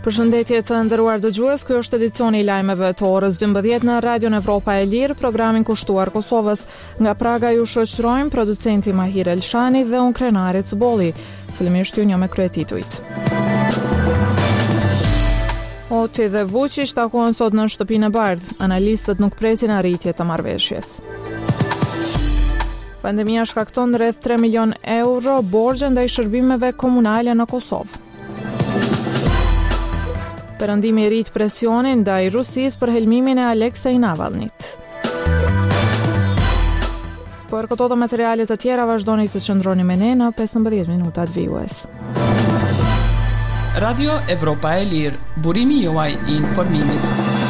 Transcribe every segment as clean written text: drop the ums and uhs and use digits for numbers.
Përshëndetje të nderuar dëgjues, ky është edicioni i lajmeve të orës 12 në Radion Evropa e Lirë, programin kushtuar Kosovës. Nga Praga ju shoqërojmë producenti Mahir Elshani dhe unë Krenari Cubolli. Fillimisht ju një me kryetitujt. Oti dhe Vučić takohen sot në shtëpinë e Bardhë. Analistët nuk presin arritje të marrëveshjes. Pandemia shkakton rreth 3 milion euro borxhe ndaj shërbimeve komunale në Kosovë. Perëndimi i rit presionin ndaj Rusisë për helmimin e Aleksej Navalnit. Për këto dhe materialet të tjera vazhdoni të qëndroni me ne në 15 minutat vijues. Radio Evropa e Lirë, burimi juaj i informimit.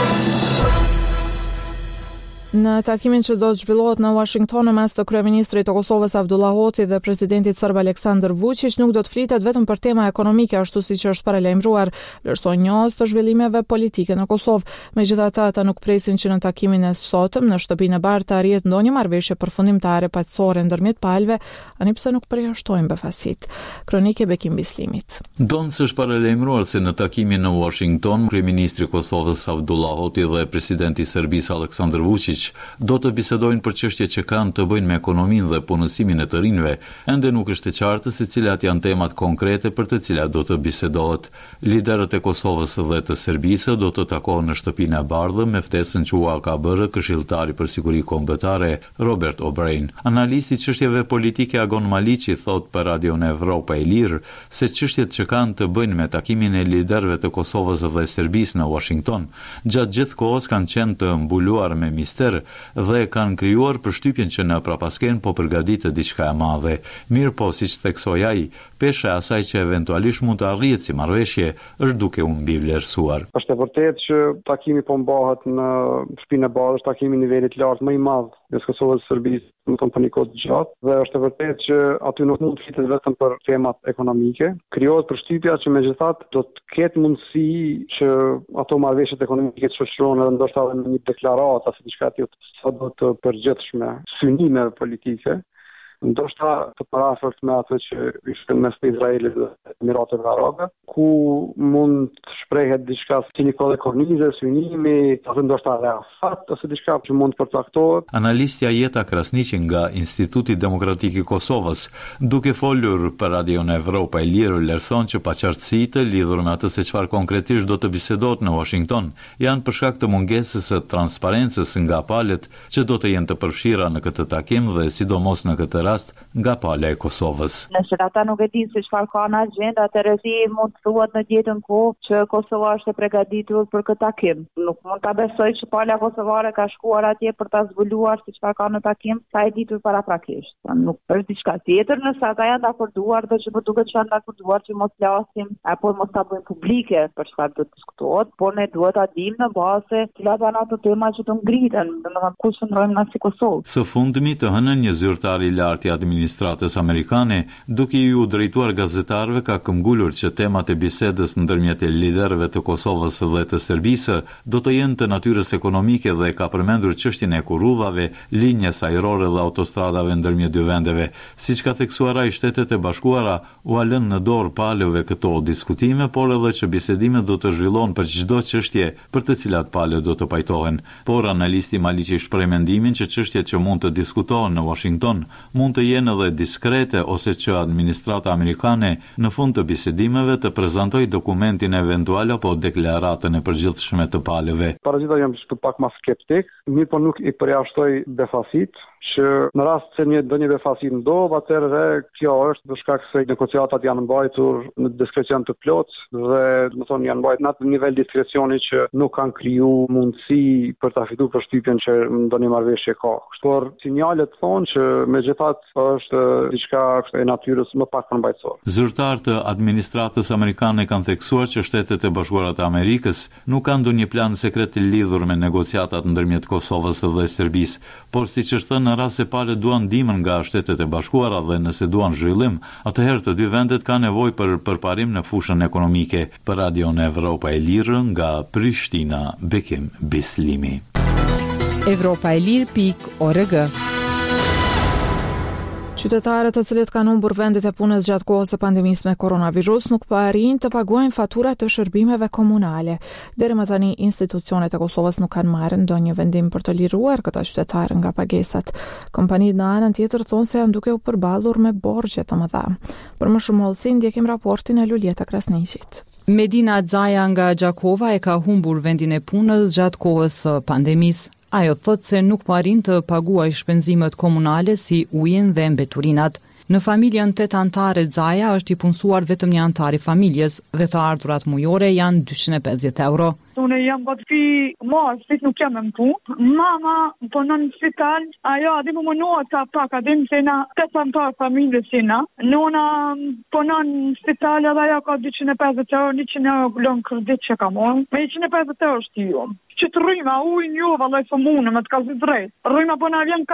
Në takimin që do të zhvillohet në Washington mes të kryeministrit të Kosovës Abdullah Hoti dhe presidentit serb Aleksandar Vučić nuk do të flitet vetëm për tema ekonomike ashtu siç është paralajmëruar, vlerëson njohës të zhvillimeve politike në Kosovë. Megjithatë, ata nuk presin që në takimin e sotëm në shtëpinë e Bardhë të arrihet ndonjë marrëveshje përfundimtare paqësore ndërmjet palëve, ani pse nuk përjashtojnë befasit. Kronike Bekim Bislimit. Donës është paralajmëruar se në takimin në Washington, kryeministri i Kosovës Abdullah Hoti dhe presidenti i Serbisë Aleksandar Vučić do të bisedojnë për çështje që kanë të bëjnë me ekonominë dhe punësimin e të rinjve. Ende nuk është e qartë se cilat janë temat konkrete për të cilat do të bisedohet. Liderët e Kosovës dhe të Serbisë do të takohen në shtëpinë e Bardhë me ftesën që ua ka bërë këshilltari për siguri kombëtare Robert O'Brien. Analisti i çështjeve politike Agon Maliqi thot për Radion Evropa e Lirë se çështjet që kanë të bëjnë me takimin e liderëve të Kosovës dhe Serbisë në Washington gjatë gjithë kohës kanë qenë të mbuluar me mister dhe kanë krijuar përshtypjen që në prapasken po përgatitet diçka e madhe. Mirë po, siç theksoi ai, pesha e asaj që eventualisht mund të arrihet si marrëveshje është duke u mbivlerësuar. Është e vërtetë që takimi po mbahet në shtëpinë e Bardhës, takimi i nivelit lart më i madh në Kosovë dhe Serbisë, në kompani kohë të gjatë, dhe është e vërtetë që aty nuk mund të flitet vetëm për temat ekonomike. Krijohet përshtypja që megjithatë do të ketë mundësi që ato marrëveshjet ekonomike të shoqërohen edhe ndoshta edhe në një deklaratë ose diçka tjetër sa do të përgjithshme synimeve politike. Ndoshta të parafort me ato që ishte mes Izraelit dhe Emirateve Arabe, ku mund të shprehet diçka si një kod kornize, synimi, ose ndoshta Arafat, ose diçka që mund të përcaktohet. Analistja Jeta Krasniqi nga Instituti Demokratik i Kosovës, duke folur për Radion Evropa e Lirë, vlerëson që paqartësitë lidhur me atë se çfarë konkretisht do të bisedohet në Washington janë për shkak të mungesës së transparencës nga palët që do të jenë të përfshira në këtë takim dhe sidomos në këtë rast nga pala e Kosovës. Nëse ata nuk e dinë se çfarë ka në agjenda, atëherë mund të thuhet në jetën kohë që Kosova është e përgatitur për këtë takim. Nuk mund ta besoj që pala kosovare ka shkuar atje për ta zbuluar se çfarë ka në takim, sa e ditur paraprakisht. Nuk është diçka tjetër, nëse ata janë dakorduar dhe që po duket që janë dakorduar që mos flasim apo mos ta bëjmë publike për çfarë do të diskutohet, por ne duhet ta dimë në bazë cilat janë ato tema që të ngriten, domethënë ku shndrojmë na si Kosovë. Së fundmi të hënën një zyrtar i lartë i administratës amerikane, duke ju drejtuar gazetarëve, ka këmbgulur që temat e bisedës ndërmjet e liderëve të Kosovës dhe të Serbisë do të jenë të natyrës ekonomike dhe ka përmendur çështjen e kurrudhave, linjës ajrore dhe autostradave ndërmjet dy vendeve. Siç ka theksuar ai, Shtetet e Bashkuara u lënë në dorë palëve këto diskutime, por edhe që bisedimet do të zhvillohen për çdo çështje për të cilat palët do të pajtohen. Por analisti Maliqi shpreh mendimin që çështjet që mund të diskutohen në Washington mund të jenë edhe diskrete ose që administrata amerikane në fund të bisedimeve të prezantoj dokumentin eventual apo deklaratën e përgjithshme të palëve. Parazita jam pak më skeptik, mirë po nuk i përjashtoj befasit që në rast se ndonjë befasi ndodh, atëherë kjo është për shkak se negociatat janë mbajtur në diskrecion të plotë dhe domethënë janë mbajtur në atë nivel diskrecioni që nuk kanë kriju mundësi për ta fituar përshtypjen që ndonjë marrëveshje ka. Por sinjalet thonë që megjithatë është diçka e natyrës më pak përmbajtësore. Zyrtarët të administratës amerikane kanë theksuar që Shtetet e Bashkuara të Amerikës nuk kanë ndonjë plan sekret të lidhur me negociatat ndërmjet Kosovës dhe Serbisë, por siç është thënë, në rast se palët duan ndihmën nga Shtetet e Bashkuara dhe nëse duan zhvillim, atëherë të dy vendet kanë nevojë për përparim në fushën ekonomike. Për Radion Evropa e Lirë nga Prishtina, Bekim Bislimi. Evropaelir.org Qytetarët të cilët kanë humbur vendet e punës gjatë kohës së pandemisë me koronavirus nuk po arrin të paguajnë faturat të shërbimeve komunale. Deri më tani institucionet e Kosovës nuk kanë marrë ndonjë vendim për të liruar këta qytetarë nga pagesat. Kompanitë në anën tjetër thonë se janë duke u përballur me borxhe të mëdha. Për më shumë hollësi ndjekim raportin e Luljeta Krasniqit. Medina Xaja nga Gjakova e ka humbur vendin e punës gjatë kohës së pandemisë. Ajo thot se nuk po arrin të paguajë shpenzimet komunale si ujin dhe mbeturinat. Në familjen 8 antare Xaja është i punësuar vetëm një antar i familjes dhe të ardhurat mujore janë 250 euro. Unë jam gati mos, nuk jam në punë. Mama punon në spital, ajo a di më mënohet ta pak, a di më se na 8 antar familjes sina. Nona punon në spital edhe ajo ka 250 euro, 100 euro lën kredit që ka marrë. Me 150 euro shtiju. Që të rrima ujnë jo, vallaj së mune, me të kalzi drejt. Rrima po na vjen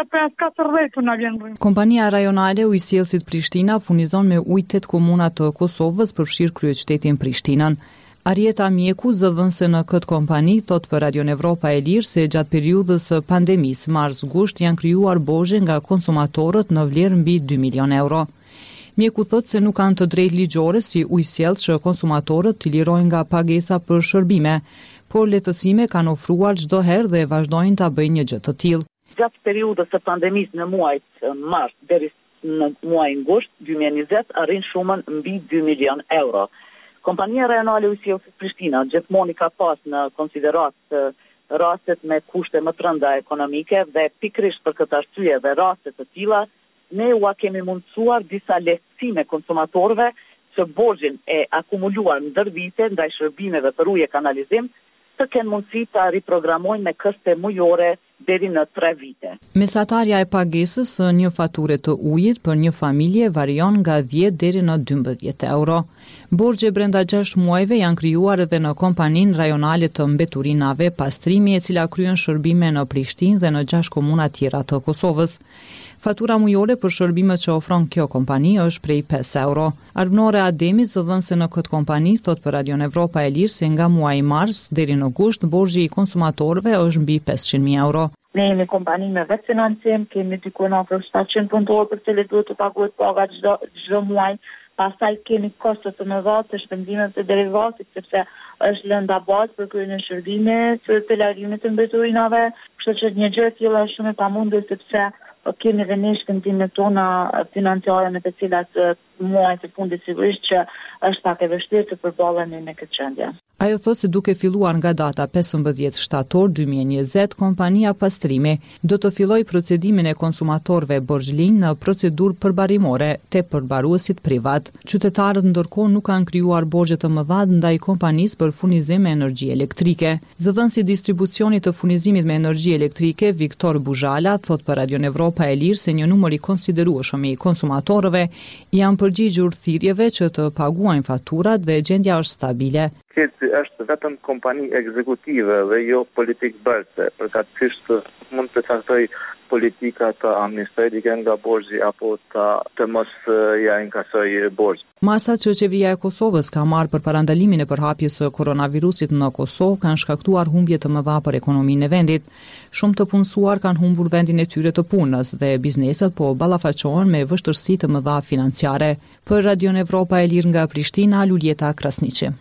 35-40 po na vjen rrima. Kompania rajonale Ujësjellësit Prishtina furnizon me ujë 8 komuna të Kosovës, përfshirë kryeqytetin Prishtinën. Arieta Mjeku, zëdhënëse në këtë kompani, thot për Radion Evropa e Lirë se gjatë periudhës së pandemisë mars-gusht janë krijuar borxhe nga konsumatorët në vlerë mbi 2 milion euro. Mjeku thot se nuk kanë të drejtë ligjore si ujësjellës që konsumatorët të lirojnë nga pagesa për shërbime, por lehtësime kanë ofruar çdo herë dhe vazhdojnë ta bëjnë një gjë të tillë. Gjatë periudhës së pandemisë në muajt mars deri në muajin gusht 2020 arrin shumën mbi 2 milion euro. Kompania rajonale Ujësjellësit Prishtina gjithmonë ka pas në konsiderat rastet me kushte më të rënda ekonomike dhe pikërisht për këtë arsye dhe raste të tilla ne u kemi mundësuar disa lehtësime konsumatorëve që borxhin e akumuluar ndër vite ndaj shërbimeve për ujë e kanalizim të kenë mundësi ta riprogramojnë me këste mujore deri në 3 vite. Mesatarja e pagesës së një fature të ujit për një familje varion nga 10 deri në 12 euro. Borxhe brenda 6 muajve janë krijuar edhe në kompaninë rajonale të mbeturinave Pastrimi, e cila kryen shërbime në Prishtinë dhe në 6 komuna tjera të Kosovës. Fatura mujore për shërbimet që ofron kjo kompani është prej 5 euro. Arnore Ademi, zëdhënëse në këtë kompani, thot për Radion Evropa e Lirë se nga muaji mars deri në gusht borxhi i konsumatorëve është mbi 500.000 euro. Ne jemi kompani me vetë financim, kemi diku në afër 700 punëtorë për cilët duhet të paguhet paga çdo muaj. Pastaj kemi kosto të mëdha të shpenzimeve të derivatit, sepse është lënda bazë për kryen e shërbimeve të largimit të mbeturinave, kështu që një gjë e tilla është shumë e pamundur sepse kemi dhe ne shpenzimet tona financiare me të cilat muajt e fundit sigurisht që është pak e vështirë të përballemi me këtë çëndje. Ajo thot se duke filluar nga data 15 shtator 2020, kompania Pastrimi do të filloj procedimin e konsumatorëve borxhlinj në procedurë përbarimore te përbaruesit privat. Qytetarët ndërkohë nuk kanë krijuar borxhe të mëdha ndaj kompanisë për furnizim me energji elektrike. Zëdhënësi i distribucionit të furnizimit me energji elektrike Viktor Buzhala thot për Radion Evropa e Lirë se një numër i konsiderueshëm i konsumatorëve janë përgjigjur thirrjeve që të paguajnë faturat dhe gjendja është stabile. Këtë është vetëm kompani ekzekutive dhe jo politikë bërse, përkatësisht mund të caktoj politika të amnistoj nga borxhi apo të mos ja inkasoj borxh. Masat që qeveria e Kosovës ka marrë për parandalimin e përhapjes së koronavirusit në Kosovë kanë shkaktuar humbje të mëdha për ekonominë e vendit. Shumë të punësuar kanë humbur vendin e tyre të punës dhe bizneset po ballafaqohen me vështirësi të mëdha financiare. Për Radion Evropa e Lirë nga Prishtina, Luljeta Krasniqi.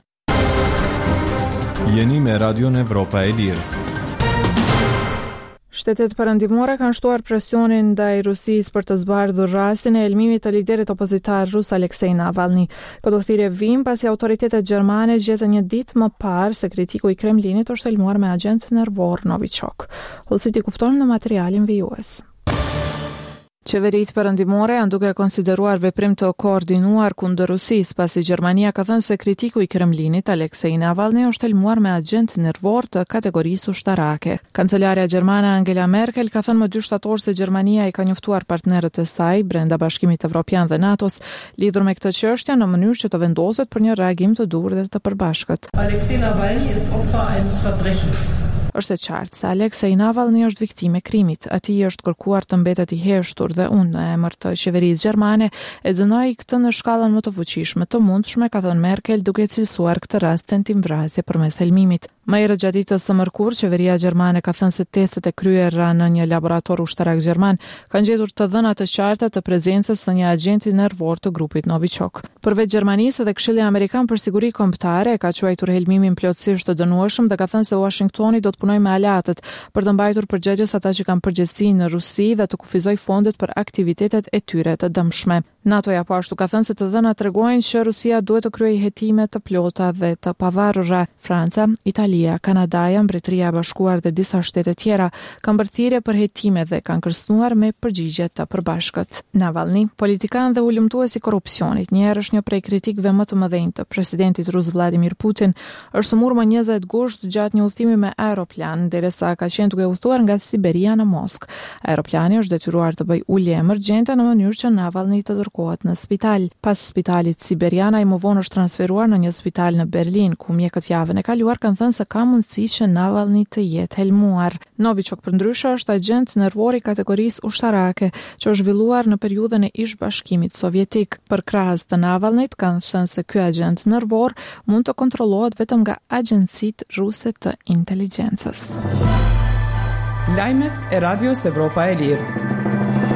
Jeni me Radion Evropa e Lirë. Shtetet perëndimore kanë shtuar presionin ndaj Rusisë për të zbardhur rastin e elmimit të liderit opozitar rus Aleksej Navalny. Këto thirrje vijnë pasi autoritetet gjermane gjetën një ditë më parë se kritiku i Kremlinit është elmuar me agent nervor Novichok. Hollësit i kuptojnë në materialin vijues. Qeveritë perëndimore janë duke konsideruar veprim të koordinuar kundër Rusisë, pasi Gjermania ka thënë se kritiku i Kremlinit Aleksej Navalny është elmuar me agent nervor të kategorisë ushtarake. Kancelarja gjermane Angela Merkel ka thënë më 2 shtator se Gjermania i ka njoftuar partnerët e saj brenda Bashkimit Evropian dhe NATO-s lidhur me këtë çështje në mënyrë që të vendoset për një reagim të dur dhe të përbashkët. Aleksej Navalny është opfer eines Verbrechens. Është e qartë se Aleksej Navalny është viktimë e krimit. Atij është kërkuar të mbetet i heshtur dhe unë në emër të qeverisë gjermane e dënoj këtë në shkallën më të fuqishme të mundshme, ka thënë Merkel duke cilësuar këtë rast tentimvrasje përmes helmimit. Më herët gjatë ditës së mërkurë, qeveria gjermane ka thënë se testet e kryera në një laborator ushtarak gjerman kanë gjetur të dhëna të qarta të prezencës së një agenti nervor të grupit Novichok. Përveç Gjermanisë, edhe Këshilli Amerikan për Siguri Kombëtare ka quajtur helmimin plotësisht të dënueshëm dhe ka thënë se Washingtoni do të punojë me aleatët për të mbajtur përgjegjës ata që kanë përgjegjësi në Rusi dhe të kufizoj fondet për aktivitetet e tyre të dëmshme. NATO-ja po ashtu ka thënë se të dhënat tregojnë që Rusia duhet të kryejë hetime të plota dhe të pavarura. Franca, Italia, Kanadaja, Mbretëria e Bashkuar dhe disa shtete tjera kanë bërë thirrje për hetime dhe kanë kërcënuar me përgjigje të përbashkët. Navalny, politikan dhe ulëmtuesi i korrupsionit, një herë është një prej kritikëve më të mëdhenj të presidentit rus Vladimir Putin, është sëmurë më 20 gusht gjatë një udhëtimi me aeroplan, derisa ka qenë duke udhëtuar nga Siberia në Moskë. Aeroplani është detyruar të bëjë ulje emergjente në mënyrë që Navalny të dërkohet në spital. Pas spitalit siberian, ai më vonë është transferuar në një spital në Berlin, ku mjekët javën e kaluar kanë thënë se ka mundësi që Navalny të jetë helmuar. Novichok përndryshe është agent nervor i kategorisë ushtarake, që është zhvilluar në periudhën e ish-bashkimit sovjetik. Për krahas të Navalnyt kanë thënë se ky agent nervor mund të kontrollohet vetëm nga agjencitë ruse të inteligjencës. Lajmet e Radios Evropa e Lirë.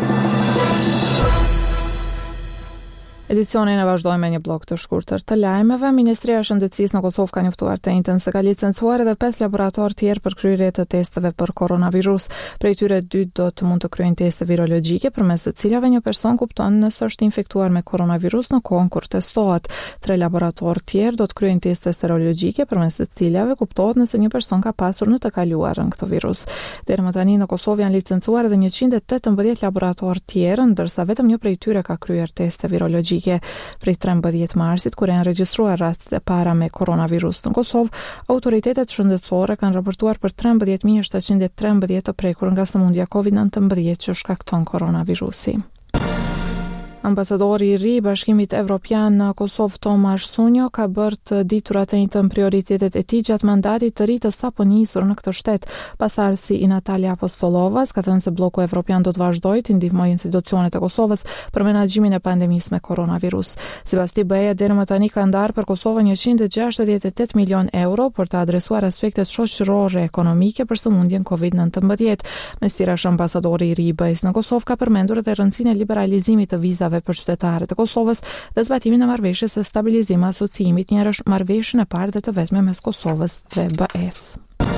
Edicionin e vazhdojmë me një blok të shkurtër të lajmeve. Ministria e Shëndetësisë në Kosovë ka njoftuar të njëjtën se ka licencuar edhe 5 laborator tjerë për kryerje të testeve për koronavirus. Prej tyre 2 do të mund të kryejnë teste virologjike, përmes të cilave një person kupton nëse është infektuar me koronavirus në kohën kur testohet. 3 laborator tjerë do të kryejnë teste serologjike, përmes të cilave kuptohet nëse një person ka pasur në të kaluarën këtë virus. Deri më tani në Kosovë janë licencuar edhe 118 laborator tjerë, ndërsa vetëm një prej tyre ka kryer teste virologjike. Prej 13 marsit, kur janë regjistruar rastet e para me koronavirus në Kosovë, autoritetet shëndetësore kanë raportuar për 13.713 të prekur nga sëmundja COVID-19 që shkakton koronavirusi. Ambasadori i ri i Bashkimit Evropian në Kosovë, Tomaš Sunjo, ka bërë të diturat e njëjtën prioritetet e tij gjatë mandatit të ri të sapo nisur në këtë shtet. Pasardhësi i Natalia Apostolovas ka thënë se bloku evropian do të vazhdojë të ndihmojë institucionet e Kosovës për menaxhimin e pandemisë me koronavirus. Sipas tij, BE deri më tani ka ndarë për Kosovën 168 milion euro për të adresuar aspektet shoqërore ekonomike për sëmundjen COVID-19. Mes tirash, ambasadori i ri i BE-s në Kosovë ka përmendur edhe rëndësinë e liberalizimit të vizave për qytetarët e Kosovës dhe zbatimin e marrëveshjes së stabilizimit asociimit, një marrëveshje e parë dhe të vetme mes Kosovës dhe BE-s.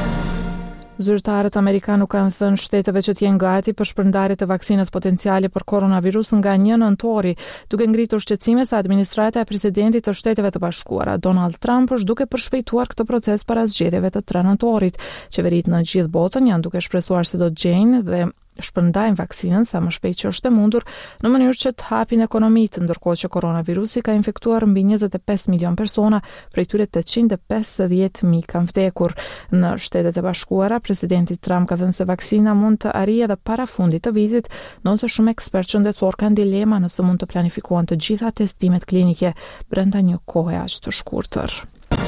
Zyrtarët amerikanë kanë thënë shteteve që të jenë gati për shpërndarje të vaksinës potenciale për koronavirus nga 1 nëntori, duke ngritur shqetësime se administrata e presidentit të Shteteve të Bashkuara, Donald Trump, është duke përshpejtuar këtë proces para zgjedhjeve të 3 nëntorit. Qeveritë në gjithë botën janë duke shpresuar se do të gjejnë dhe shpërndajnë vaksinën sa më shpejt që është e mundur në mënyrë që të hapin ekonomitë, ndërkohë që koronavirusi ka infektuar mbi 25 milion persona, prej tyre 850.000 kanë vdekur. Në Shtetet e Bashkuara, presidenti Trump ka thënë se vaksina mund të arrijë edhe para fundit të vitit, ndonse shumë ekspertë shëndetësor kanë dilema nëse mund të planifikohen të gjitha testimet klinike brenda një kohe aq të shkurtër.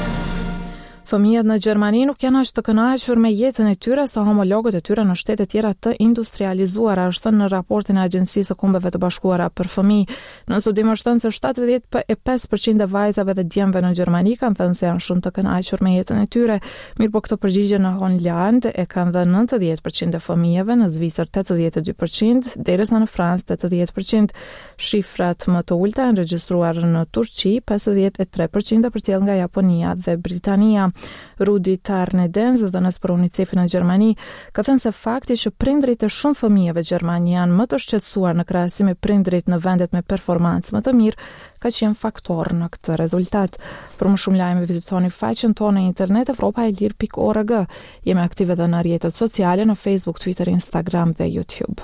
Fëmijët në Gjermani nuk janë as të kënaqur me jetën e tyre sa homologët e tyre në shtete tjera të industrializuara, është thënë në raportin e Agjencisë së Kombeve të Bashkuara për fëmijë. Në studim është thënë se 75% e vajzave dhe djemve në Gjermani kanë thënë se janë shumë të kënaqur me jetën e tyre, mirë po këtë përgjigje në Holland e kanë dhënë 90% e fëmijëve, në Zvicër 82%, derisa në Francë 80%. Shifrat më të ulta janë regjistruar në Turqi, 53% përcjell nga Japonia dhe Britania. Rudi Tarnedens, dhënës për UNICEF-in në Gjermani, ka thënë se fakti që prindrit e shumë fëmijëve gjerman janë më të shqetësuar në krahasim me prindrit në vendet me performancë më të mirë, ka qenë faktor në këtë rezultat. Për më shumë lajme vizitoni faqen tonë në internet evropaelir.org. Jemi aktive edhe në rrjetet sociale në Facebook, Twitter, Instagram dhe YouTube.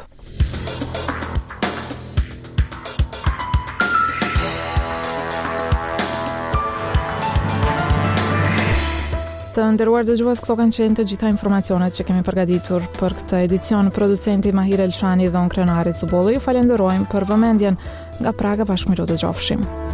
Të nderuar dëgjues, këto kanë qenë të gjitha informacionet që kemi përgatitur për këtë edicion. Producenti Mahir Elshani dhe unë Krenari Cubolli ju falenderojmë për vëmendjen. Nga Praga, bashkë miru të gjofshim.